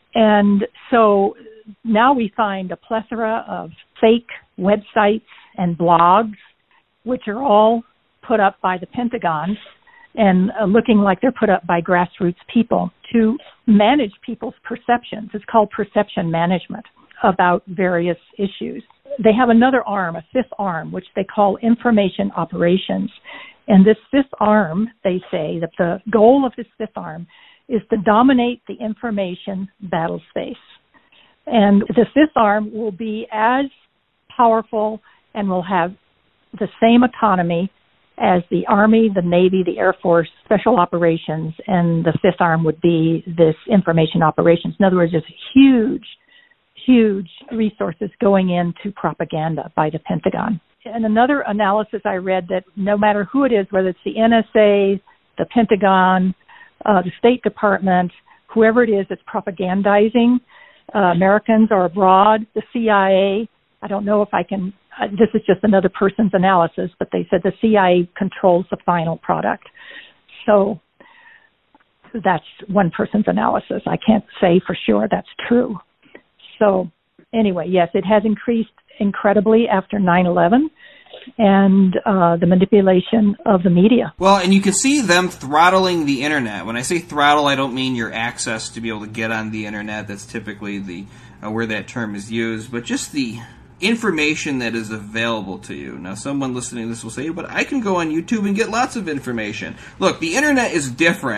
And so now we find a plethora of fake websites and blogs, which are all put up by the Pentagon and uh, looking like they're put up by grassroots people to manage people's perceptions. It's called perception management about various issues. They have another arm, a fifth arm, which they call information operations. And this fifth arm, they say that the goal of this fifth arm is to dominate the information battle space. And the fifth arm will be as powerful and will have the same autonomy as the Army, the Navy, the Air Force, Special Operations, and the fifth arm would be this information operations. In other words, there's huge, huge resources going into propaganda by the Pentagon. And another analysis I read that no matter who it is, whether it's the N S A, the Pentagon, uh, the State Department, whoever it is that's propagandizing uh, Americans or abroad, the C I A, I don't know if I can, uh, this is just another person's analysis, but they said the C I A controls the final product. So that's one person's analysis. I can't say for sure that's true. So anyway, yes, it has increased incredibly after nine eleven and uh, the manipulation of the media. Well, and you can see them throttling the Internet. When I say throttle, I don't mean your access to be able to get on the Internet. That's typically the uh, where that term is used, but just the information that is available to you. Now, someone listening to this will say, but I can go on YouTube and get lots of information. Look, the Internet is different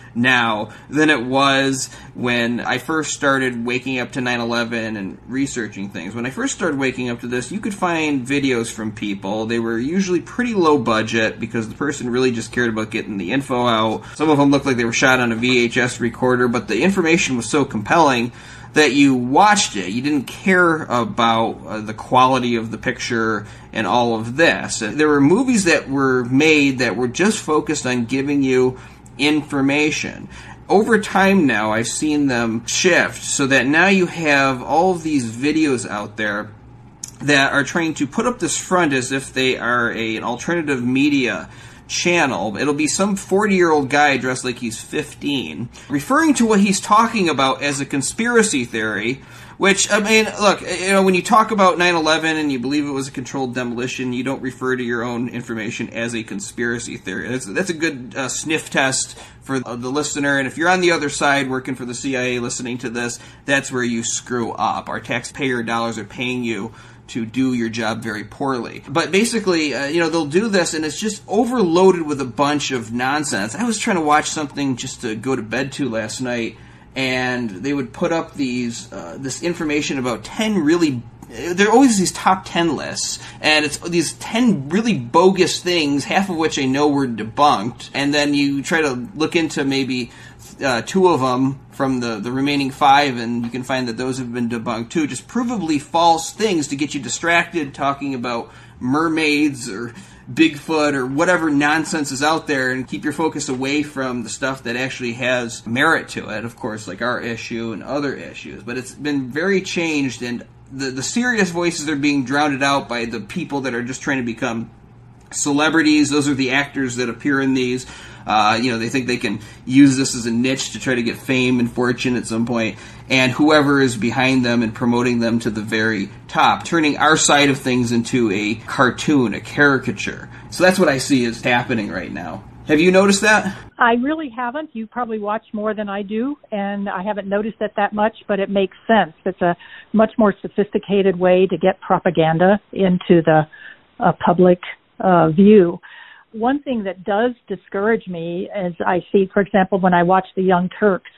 now than it was when I first started waking up to nine eleven and researching things. When I first started waking up to this, you could find videos from people. They were usually pretty low budget because the person really just cared about getting the info out. Some of them looked like they were shot on a V H S recorder, but the information was so compelling that you watched it. You didn't care about uh, the quality of the picture and all of this. There were movies that were made that were just focused on giving you information. Over time now, I've seen them shift so that now you have all of these videos out there that are trying to put up this front as if they are a, an alternative media channel. It'll be some forty-year-old guy dressed like he's fifteen, referring to what he's talking about as a conspiracy theory, which, I mean, look, you know, when you talk about nine eleven and you believe it was a controlled demolition, you don't refer to your own information as a conspiracy theory. That's, that's a good uh, sniff test for the listener, and if you're on the other side working for the C I A listening to this, that's where you screw up. Our taxpayer dollars are paying you to do your job very poorly. But basically, uh, you know, they'll do this, and it's just overloaded with a bunch of nonsense. I was trying to watch something just to go to bed to last night, and they would put up these uh, this information about ten really... There are always these top ten lists, and it's these ten really bogus things, half of which I know were debunked, and then you try to look into maybe uh, two of them from the, the remaining five, and you can find that those have been debunked too. Just provably false things to get you distracted talking about mermaids or Bigfoot or whatever nonsense is out there, and keep your focus away from the stuff that actually has merit to it, of course, like our issue and other issues. But it's been very changed, and the, the serious voices are being drowned out by the people that are just trying to become celebrities. Those are the actors that appear in these. Uh, you know, they think they can use this as a niche to try to get fame and fortune at some point, and whoever is behind them and promoting them to the very top, turning our side of things into a cartoon, a caricature. So that's what I see is happening right now. Have you noticed that? I really haven't. You probably watch more than I do, and I haven't noticed it that much, but it makes sense. It's a much more sophisticated way to get propaganda into the uh, public uh, view. One thing that does discourage me is I see, for example, when I watch the Young Turks,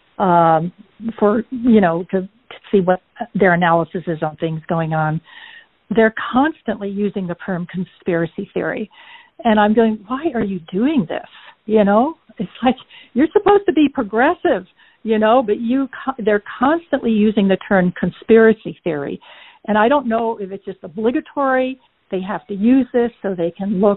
um, for, you know, to, to see what their analysis is on things going on, they're constantly using the term conspiracy theory. And I'm going, why are you doing this? You know, it's like, you're supposed to be progressive, you know, but you, they're constantly using the term conspiracy theory. And I don't know if it's just obligatory, they have to use this so they can look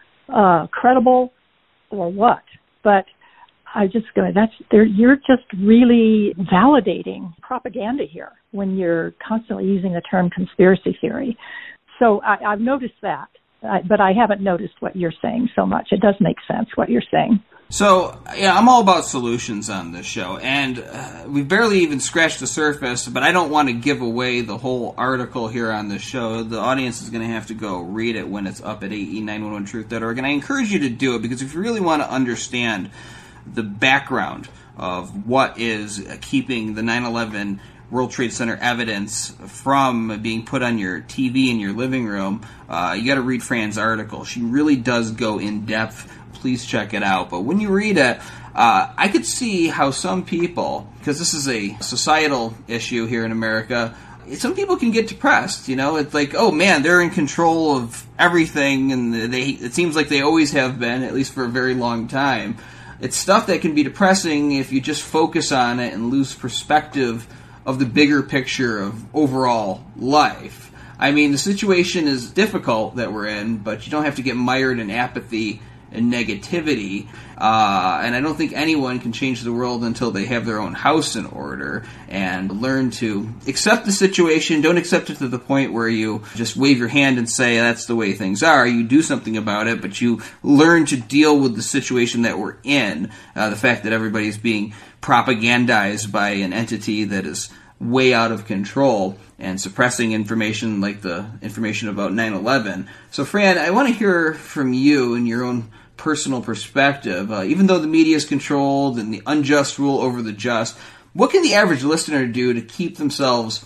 Uh, credible or what, but I just go, that's, you're just really validating propaganda here when you're constantly using the term conspiracy theory. So I, I've noticed that, I, but I haven't noticed what you're saying so much. It does make sense what you're saying. So, yeah, I'm all about solutions on this show, and uh, we barely even scratched the surface, but I don't want to give away the whole article here on this show. The audience is going to have to go read it when it's up at A E nine one one truth dot org, and I encourage you to do it, because if you really want to understand the background of what is keeping the nine eleven World Trade Center evidence from being put on your T V in your living room, uh, you got to read Fran's article. She really does go in depth. Please check it out. But when you read it, uh, I could see how some people, because this is a societal issue here in America, some people can get depressed. You know, it's like, oh man, they're in control of everything, and they it seems like they always have been, at least for a very long time. It's stuff that can be depressing if you just focus on it and lose perspective of the bigger picture of overall life. I mean, the situation is difficult that we're in, but you don't have to get mired in apathy and negativity, uh, and I don't think anyone can change the world until they have their own house in order and learn to accept the situation. Don't accept it to the point where you just wave your hand and say that's the way things are. You do something about it, but you learn to deal with the situation that we're in, uh, the fact that everybody's being propagandized by an entity that is way out of control and suppressing information like the information about nine eleven. So, Fran, I want to hear from you in your own personal perspective. Uh, even though the media is controlled and the unjust rule over the just, what can the average listener do to keep themselves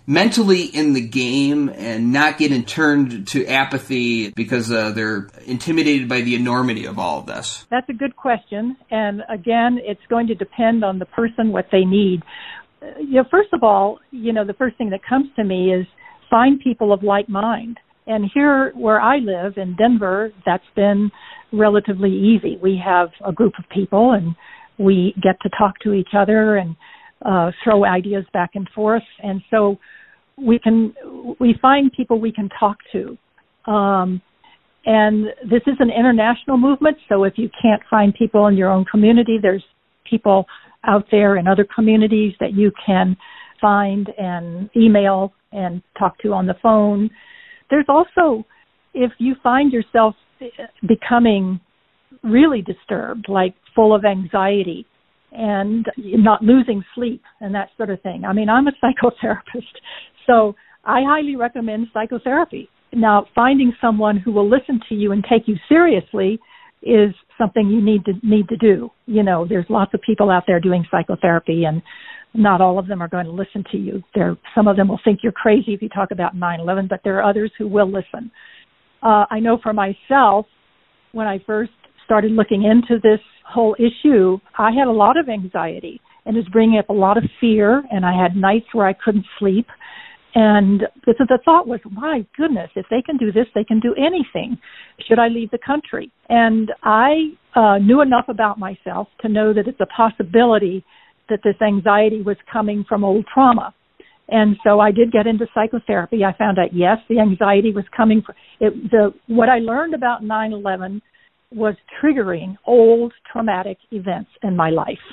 mentally in the game and not get turned to apathy because uh, they're intimidated by the enormity of all of this? That's a good question. And again, it's going to depend on the person, what they need. You know, first of all, you know, the first thing that comes to me is find people of like mind. And here where I live in Denver, that's been relatively easy. We have a group of people and we get to talk to each other and uh, throw ideas back and forth. And so we can, we find people we can talk to. Um, and this is an international movement. So if you can't find people in your own community, there's people out there in other communities that you can find and email and talk to on the phone. There's also, if you find yourself becoming really disturbed, like full of anxiety and not losing sleep and that sort of thing. I mean, I'm a psychotherapist, so I highly recommend psychotherapy. Now, finding someone who will listen to you and take you seriously is something you need to need to do. You know, there's lots of people out there doing psychotherapy, and not all of them are going to listen to you. There, some of them will think you're crazy if you talk about nine eleven, but there are others who will listen. Uh, I know for myself, when I first started looking into this whole issue, I had a lot of anxiety, and it was bringing up a lot of fear, and I had nights where I couldn't sleep. And the, the thought was, my goodness, if they can do this, they can do anything. Should I leave the country? And I uh, knew enough about myself to know that it's a possibility that this anxiety was coming from old trauma. And so I did get into psychotherapy. I found out, yes, the anxiety was coming from it. The, what I learned about nine eleven was triggering old traumatic events in my life.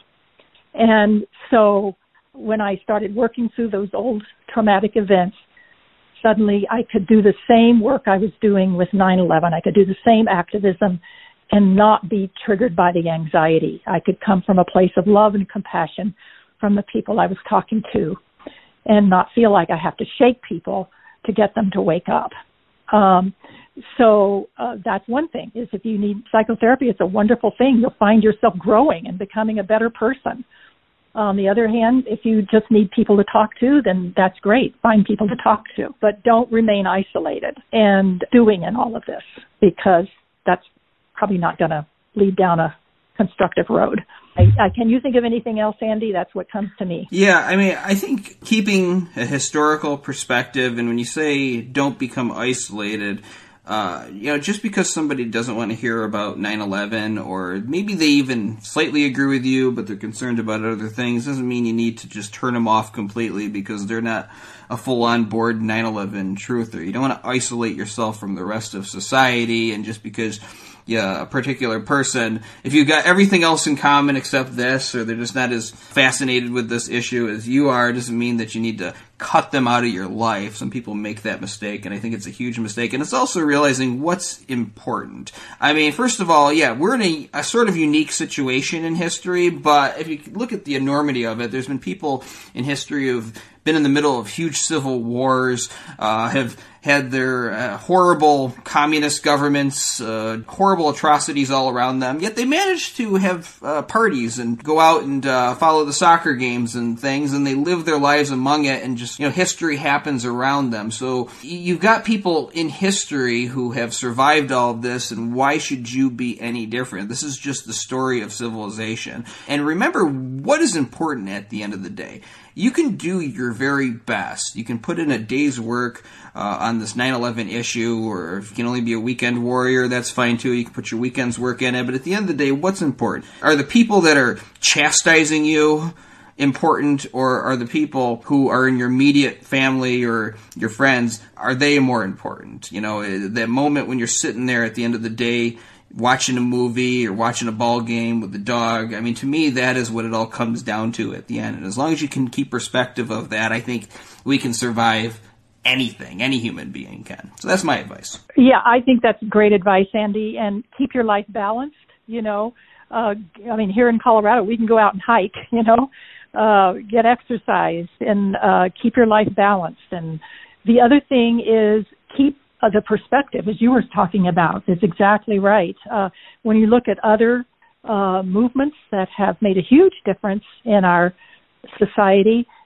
And so when I started working through those old traumatic events, suddenly I could do the same work I was doing with nine eleven. I could do the same activism and not be triggered by the anxiety. I could come from a place of love and compassion from the people I was talking to and not feel like I have to shake people to get them to wake up. Um, so uh, that's one thing, is if you need psychotherapy, it's a wonderful thing. You'll find yourself growing and becoming a better person. On the other hand, if you just need people to talk to, then that's great. Find people to talk to, but don't remain isolated and doing in all of this, because that's probably not going to lead down a constructive road. I, I, can you think of anything else, Andy? That's what comes to me. Yeah, I mean, I think keeping a historical perspective, and when you say don't become isolated, Uh, you know, just because somebody doesn't want to hear about nine eleven, or maybe they even slightly agree with you, but they're concerned about other things, doesn't mean you need to just turn them off completely because they're not a full-on board nine eleven truther. You don't want to isolate yourself from the rest of society, and just because yeah, a particular person, if you've got everything else in common except this, or they're just not as fascinated with this issue as you are, doesn't mean that you need to cut them out of your life. Some people make that mistake, and I think it's a huge mistake. And it's also realizing what's important. I mean, first of all, yeah, we're in a, a sort of unique situation in history, but if you look at the enormity of it, there's been people in history who've been in the middle of huge civil wars, uh, have had their uh, horrible communist governments, uh, horrible atrocities all around them, yet they managed to have uh, parties and go out and uh, follow the soccer games and things, and they live their lives among it, and just, you know, history happens around them. So you've got people in history who have survived all of this, and why should you be any different? This is just the story of civilization. And remember what is important at the end of the day. You can do your very best. You can put in a day's work uh, on this nine eleven issue, or if you can only be a weekend warrior, that's fine too. You can put your weekend's work in it. But at the end of the day, what's important? Are the people that are chastising you important, or are the people who are in your immediate family or your friends, are they more important? You know, that moment when you're sitting there at the end of the day watching a movie or watching a ball game with the dog. I mean, to me, that is what it all comes down to at the end. And as long as you can keep perspective of that, I think we can survive anything. Any human being can. So that's my advice. Yeah, I think that's great advice, Andy. And keep your life balanced, you know. Uh, I mean, here in Colorado, we can go out and hike, you know, uh, get exercise, and uh, keep your life balanced. And the other thing is keep Uh, the perspective, as you were talking about, is exactly right. Uh, when you look at other uh, movements that have made a huge difference in our society,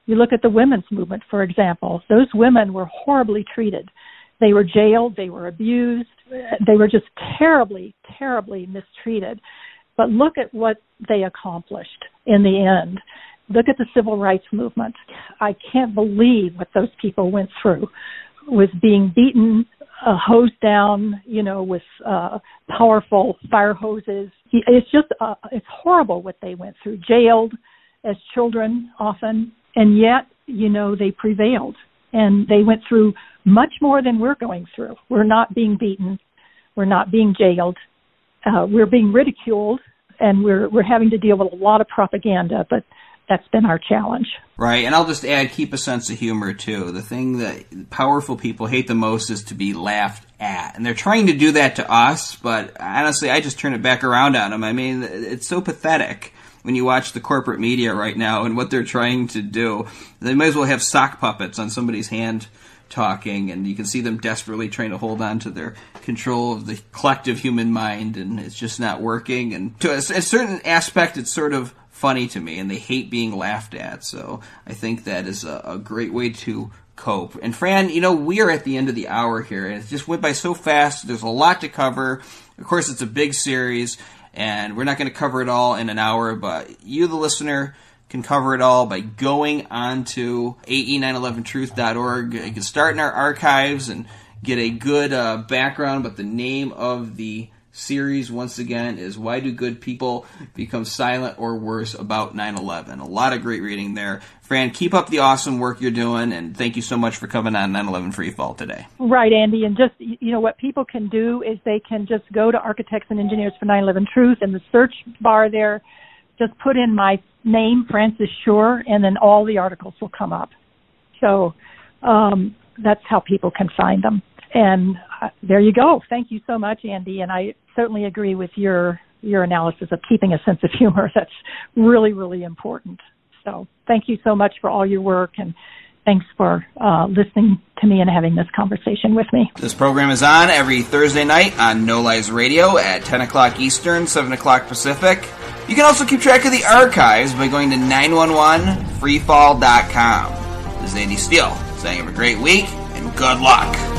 You look at the women's movement, for example. Those women were horribly treated. They were jailed. They were abused. They were just terribly, terribly mistreated. But look at what they accomplished in the end. Look at the civil rights movement. I can't believe what those people went through, with being beaten, uh, hosed down, you know, with uh, powerful fire hoses. It's just, uh, it's horrible what they went through. Jailed as children often, and yet, you know, they prevailed. And they went through much more than we're going through. We're not being beaten. We're not being jailed. Uh, we're being ridiculed, and we're we're having to deal with a lot of propaganda, but that's been our challenge. Right, and I'll just add, keep a sense of humor, too. The thing that powerful people hate the most is to be laughed at. And they're trying to do that to us, but honestly, I just turn it back around on them. I mean, it's so pathetic when you watch the corporate media right now and what they're trying to do. They might as well have sock puppets on somebody's hand talking, and you can see them desperately trying to hold on to their control of the collective human mind, and it's just not working. And to a, a certain aspect, it's sort of funny to me, and they hate being laughed at. So I think that is a, a great way to cope. And Fran, you know, we are at the end of the hour here, and it just went by so fast. There's a lot to cover. Of course, it's a big series, and we're not going to cover it all in an hour, but you, the listener, can cover it all by going on to A E nine eleven truth dot org. You can start in our archives and get a good uh, background, but the name of the series, once again, is Why Do Good People Become Silent or Worse About nine eleven? A lot of great reading there. Fran, keep up the awesome work you're doing, and thank you so much for coming on nine eleven Freefall today. Right, Andy, and just, you know, what people can do is they can just go to Architects and Engineers for nine eleven Truth, in the search bar there, just put in my name, Frances Schur, and then all the articles will come up. So um, that's how people can find them. And uh, there you go. Thank you so much, Andy. And I certainly agree with your your analysis of keeping a sense of humor. That's really, really important. So thank you so much for all your work, and thanks for uh, listening to me and having this conversation with me. This program is on every Thursday night on No Lies Radio at ten o'clock Eastern, seven o'clock Pacific. You can also keep track of the archives by going to nine one one freefall dot com. This is Andy Steele saying have a great week and good luck.